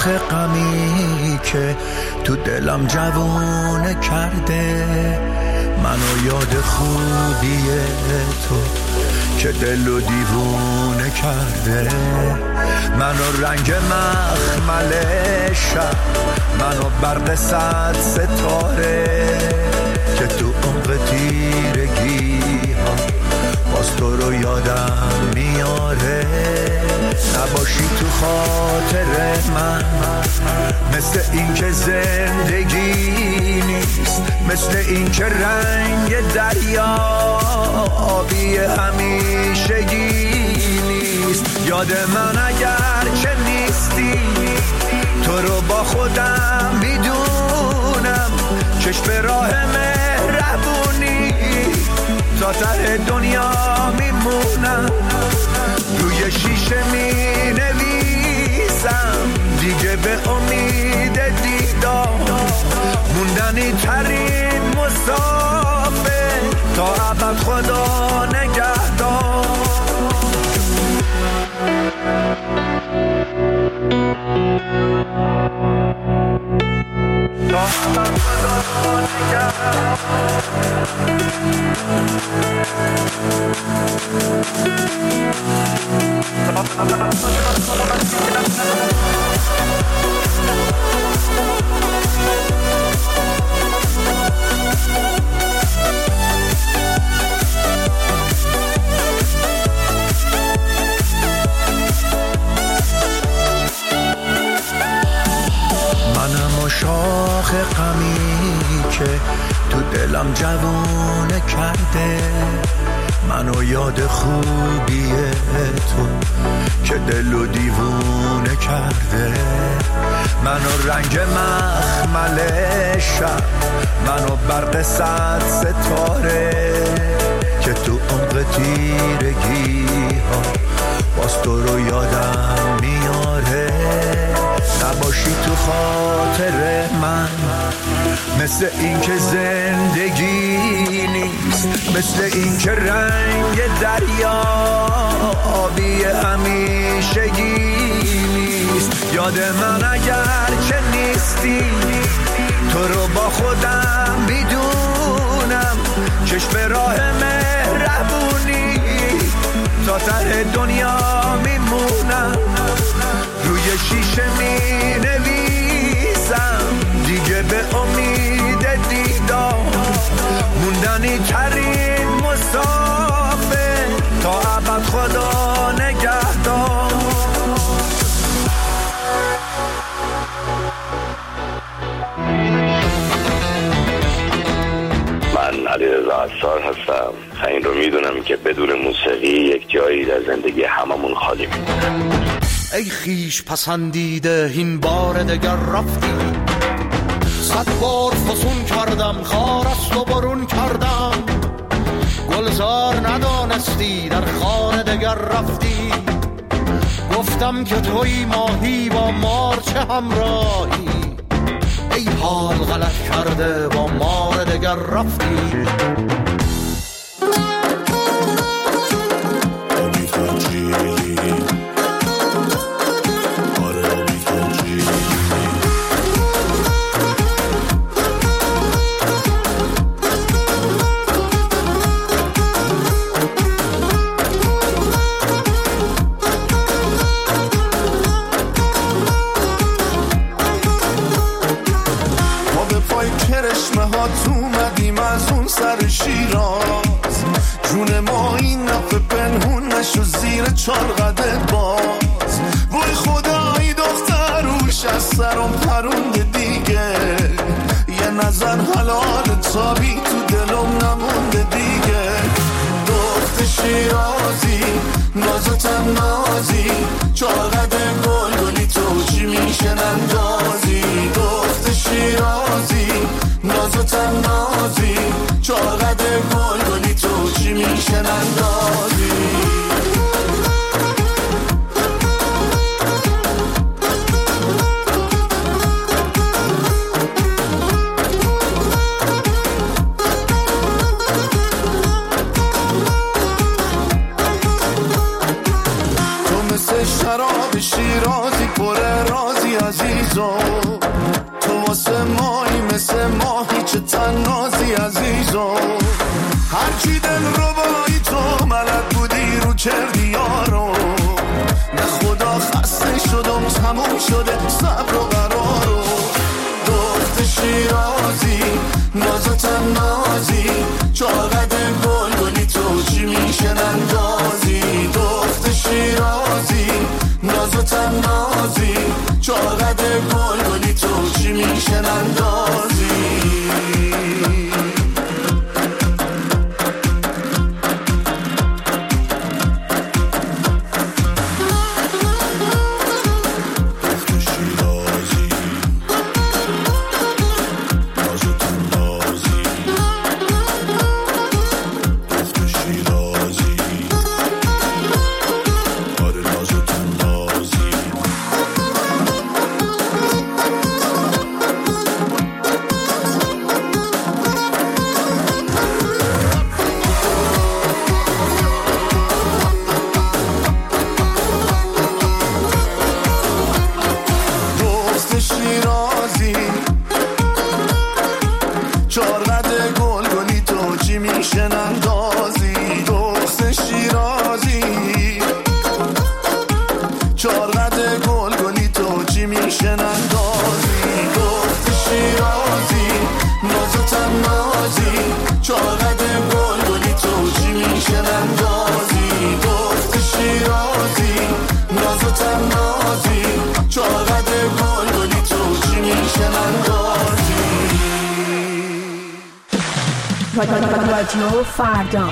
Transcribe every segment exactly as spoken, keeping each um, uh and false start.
شاخ غمی که تو دلم جوونه کرده، منو یاد خوبی تو که دلو دیوونه کرده، منو رنگ مخمل شب، منو برق صد ستاره که تو عمق تیرگی ها باز تو رو یادم میاره. نباشی تو خاطر من مثل این که زندگی نیست، مثل این که رنگ دریا آبی همیشگی نیست. یاد من اگر چه نیستی تو رو با خودم میدونم، چشم راه مهربونی تا ته دنیا میمونم، روی شیشه می نویسم دیگه به امید دیدار، موندنی ترین مسافر تا ابد خدا نگهدار. تا ابد خدا نگهدار. منم و شاخ غمی که تو دلم جوونه کرده، منو یاد خوبی تو که دلو دیوونه کرده، منو رنگ مخمل شب، منو برق صد ستاره که تو عمق تیرگی ها باز تو رو یادم میاره. نباشی تو خاطر من مثل این که زندگی نیست، مثل این که رنگ دریا آبی همیشگی نیست. یاد من اگر چه نیستی تو رو با خودم میدونم، چشم راه مهربونی تا ته دنیا میمونم، روی شیشه می نویسم دیگه به امید دیدار، موندنی ترین مسافر تا ابد خدا نگهدار. من علیرضا عصار هستم. این رو میدونم که بدون موسیقی یک جایی در زندگی هممون خالی میمونه. ای خیش پسندیده این بار دگر رفتی، صد بار فسون کردم خار است و برون کردم، گلزار ندانستی در خانه دگر رفتی، گفتم که توی ماهی با مار چه همراهی، ای حال غلط کرده با مار دگر رفتی. سر شیراز جون ما این نفه پنهون نشو زیر چار قدت باز، وای خدایی دختر روش از سرم پرونده دیگه، یه نظر حلال تابی تو دلم نمونده دیگه. دخت شیرازی نازتم نازی چار قدت گل گلی تو چی میشن اندازی، دخت شیرازی نازتم نازی چاقد گل گلی تو چی میشن اندازی. واسه شراب شیرازی پر رازی عزیزو، تو واسه مایی مثل ماهی چه تنازی عزیزو، هرچی دل رو بایی تو بلد بودی رو کردی یارو، نه خدا خسته شدم تموم شده صبر و قرارو، دخت شیرازی نازتم نازی چاقد گل گلی تو چی میشه نندازی، دخت شیرازی نازتم نازی چاقد گل گلی تو چی میشه نندازی. رادیو فردا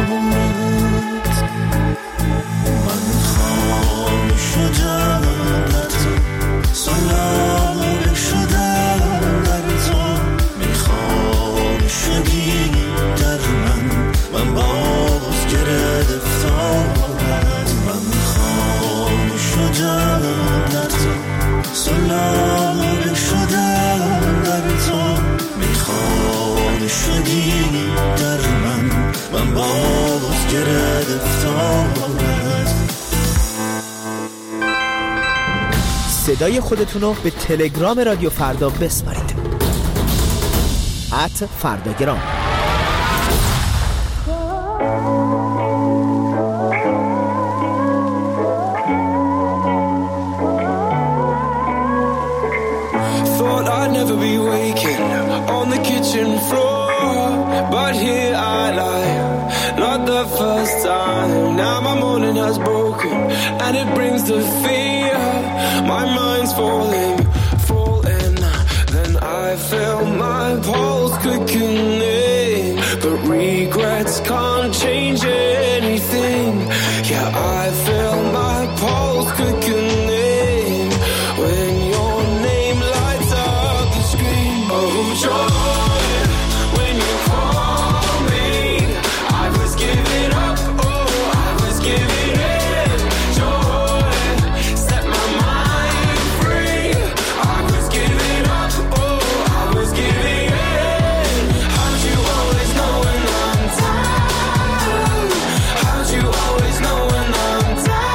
من خاموش شدم صدای خودتون رو به تلگرام رادیو فردا بسپارید. ات فرداگرام. Thought I'd never be waking on the kitchen floor, but here I lie, not the first time. Now my morning has broken and it brings the fear. My mind's falling, falling. Then I feel my pulse quickening, but regrets can't change anything. Yeah, I feel my pulse quickening when your name lights up the screen. Oh, joy, when you call me, I was giving up. Oh, I was giving in. Joy, set my mind free. I was giving up. Oh, I was giving in. How'd you always know when I'm down? How'd you always know when I'm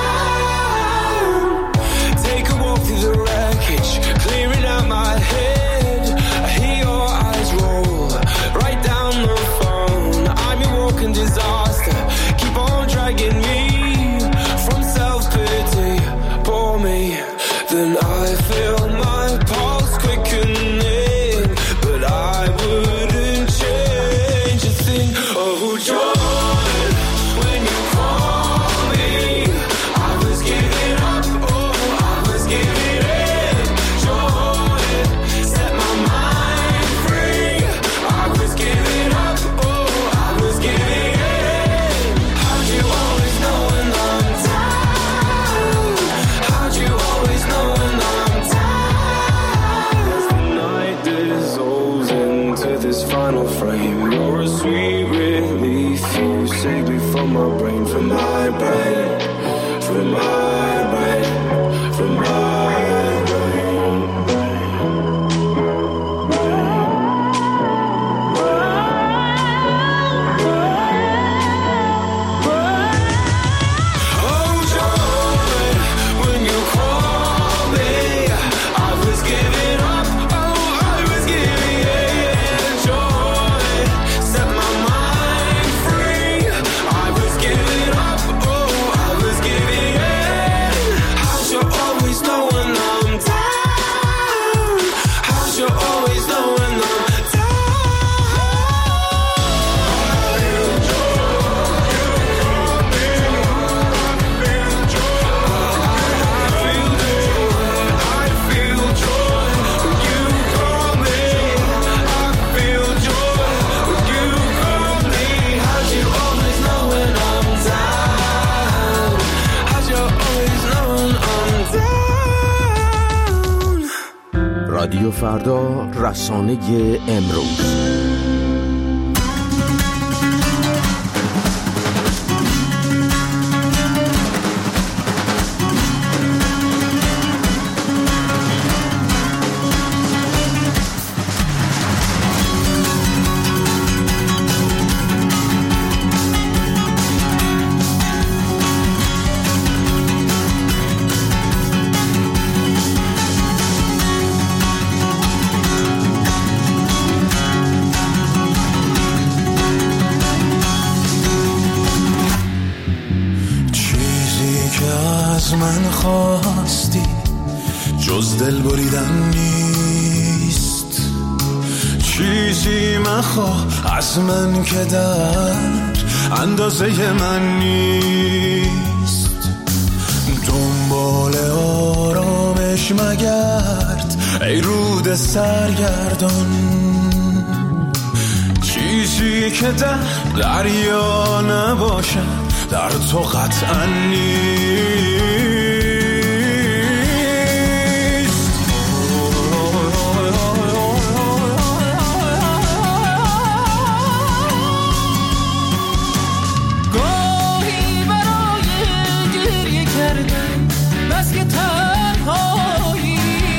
down? Take a walk through the wreckage, clearing out my head. I hear your eyes roll right down the phone. I'm your walking disaster. Keep on dragging me from self-pity. Bore me, then I feel my pulse quickening, but I wouldn't change a thing. Oh, joy, when you call me, I was giving up. Oh, I was giving in. Joy, set my mind free. I was giving up. Oh, I was giving in. How'd you always know when I'm down? How'd you always know when I'm down? As the night dissolves into this final frame, you're a sweet relief. You save me from my brain, from my brain, from my brain, from my brain. Oh, joy, when you call me, I was giving up. Oh, I was giving in. Joy, set my mind free. I was giving up. Oh, I was giving in. How'd you always know when I'm down? How'd you always know when I'm I feel joy when you call me. I feel joy when you call me. How'd you always know when I'm down? How'd you always know when I'm down? رادیو فردا، رسانه امروز. چیزی که از من خواستی جز دل بریدن نیست. چیزی مخواه از من که در اندازه من نیست. دنبال آرامش مگرد ای رود سرگردان. چیزی که در دریا نباشد در تو قطعا نیست. گاهی برای گریه کردن بس که تنهایی،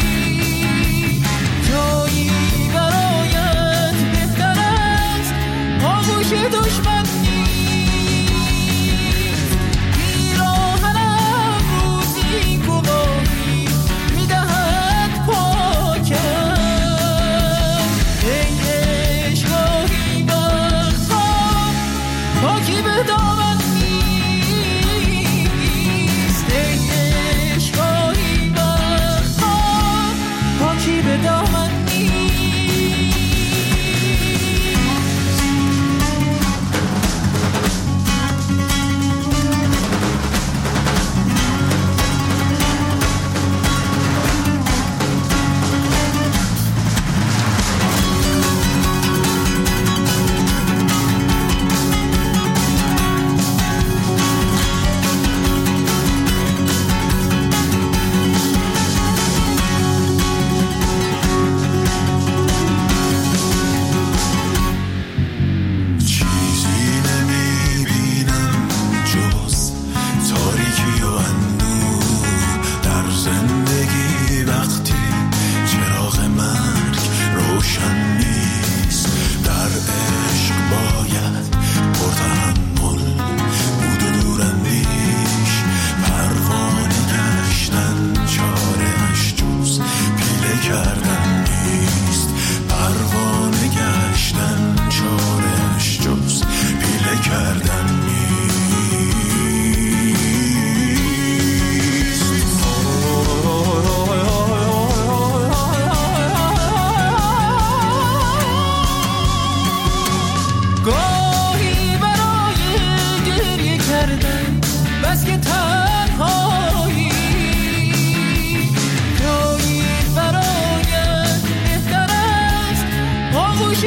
جایی برایت بهتر است آغوش دشمن نیست. پیراهنم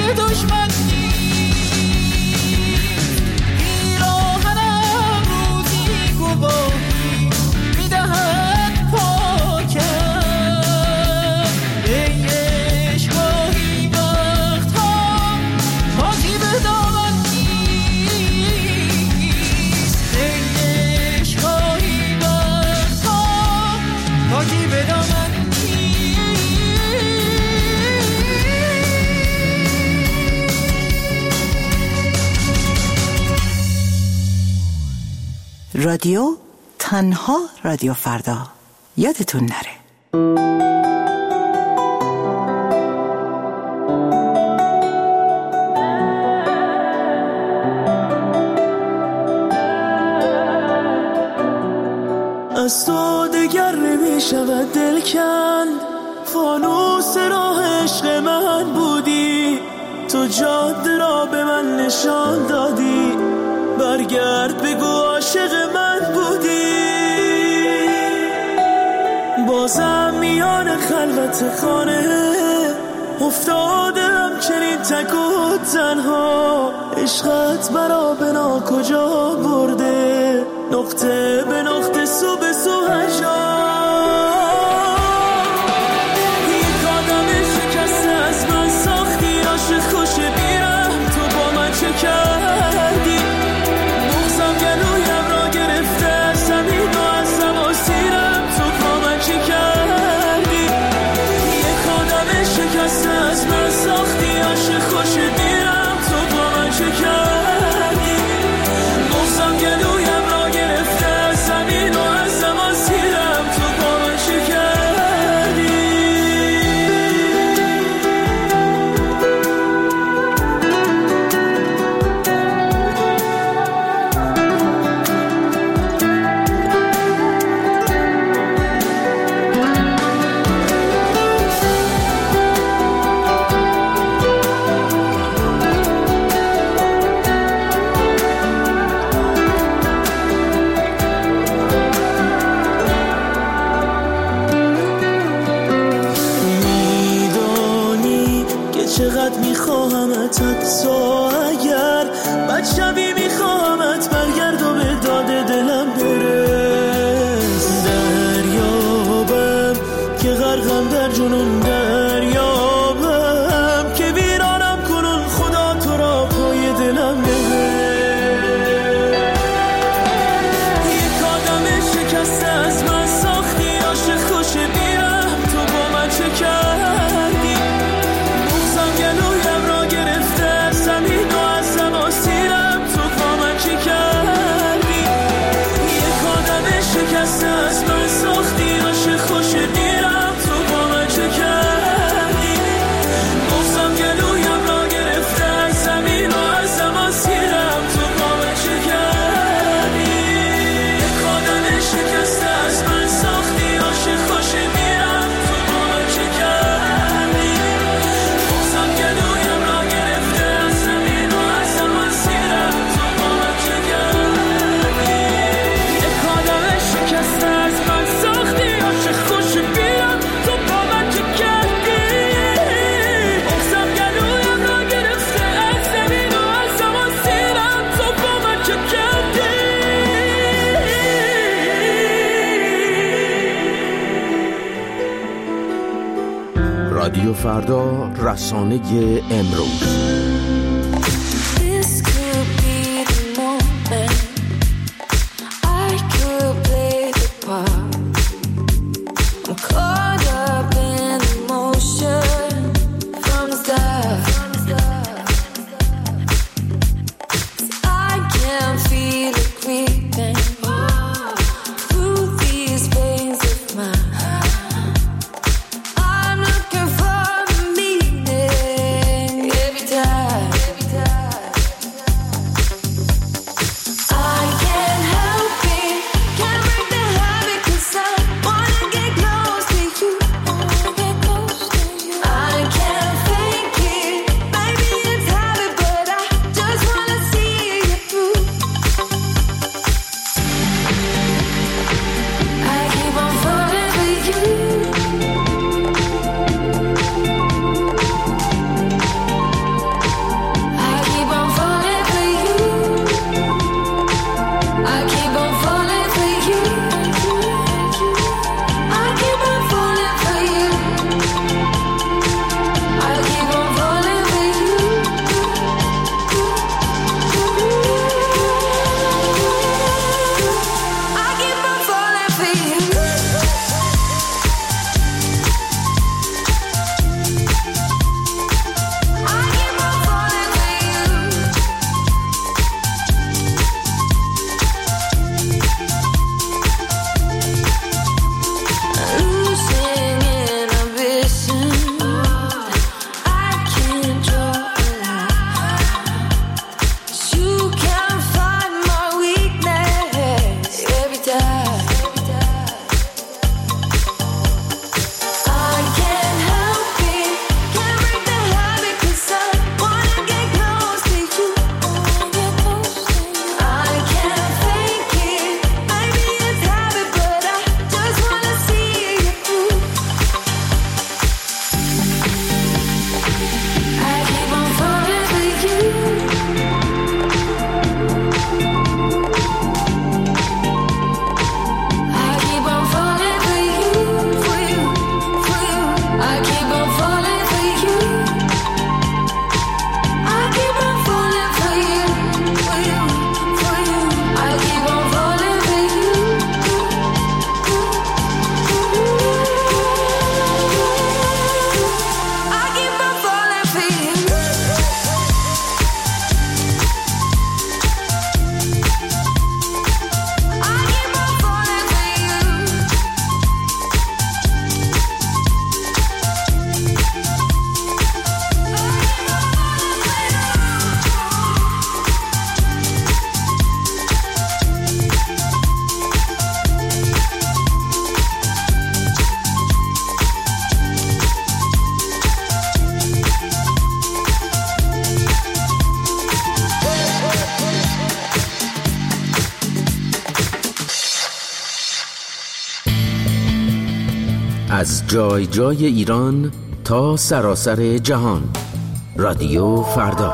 دشمن پیراهنم روزی گواهی میدهد پاکم ای عشقایی وقتها بازی به دامن نیست ای عشقایی وقتها بازی به دامن رادیو تنها رادیو فردا یادتون نره. از تو دگر نمی شود دل کند فانوس راه عشق من بودی تو جاده را به من نشان دادی برگرد بگو عاشق من بودی بازم میان خلوت خانه افتادم چنین تک و تنها عشقت برا بنا کجا برده نقطه به نقطه سو به سو هجا یک آدم شکسته از من ساختی عاشق خوش بیرم تو با من چه کردی مغزم گلویم را گرفته زمین و از زمان سیرم تو با من چه کردی یک آدم شکسته از من ساختی عاشق خوش بیرم تو با من چه کردی مغزم گلویم را گرفته زمین و از زمان سیرم تو با من چه کردی چقدر میخواهمت حتی اگر بد شبی میخواهمت برگرد و به داد دلم برس دریابم که غرقم در جنون دریابم که ویرانم کنون خدا تو را پای دلم نهه یک آدم شکسته از من ساختی عاشق خوش بیرم تو با من چه کردی گلویم را گرفته زمین و از زمان سیرم تو با من چه کردی یک آدم شکسته از من ساختی عاشق خوش دیرم تو با من چه کردی مغزم گلویم را گرفته زمین و از زمان سیرم تو با من چه کردی یک آدم شکسته از من ساختی عاشق خوش دیرم تو با من چه کردی مغزم گلویم را گرفته زمین و از زمان سیرم تو با من چه کردی یک آدم شکسته از من ساختی عاشق خوش بیرم تو با من چه کردی مغزم گلویم را گرفته از زمین و از زمان سیرم تو با من چه کردی. رادیو فردا، رسانه امروز. This could be the moment I could play the part. I'm caught up in emotion from the start. I can feel it creeping through these veins of mine. I'm looking for the meaning every time. از جای جای ایران تا سراسر جهان. رادیو فردا.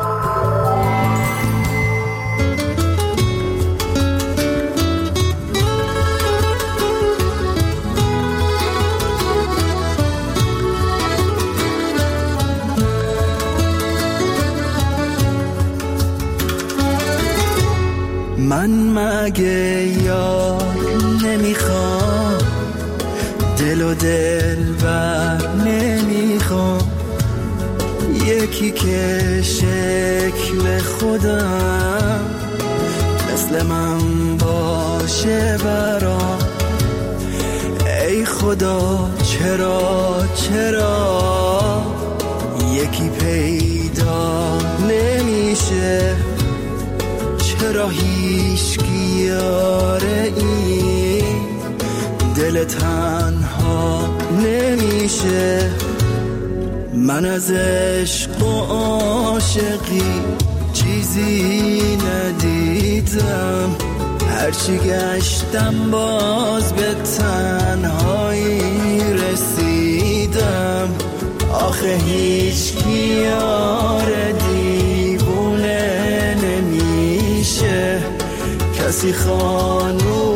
من مگه یار نمیخوام، دل و دل بر نمیخوام، یکی که شکل خودم مثل من باشه برام. ای خدا چرا چرا یکی پیدا نمیشه، چرا هیچ یاره این دل تنها نمیشه. من از عشق و عاشقی چیزی ندیدم، هرچی گشتم باز به تنهایی رسیدم. آخه هیچ یاره دیوونه نمیشه، کسی خانو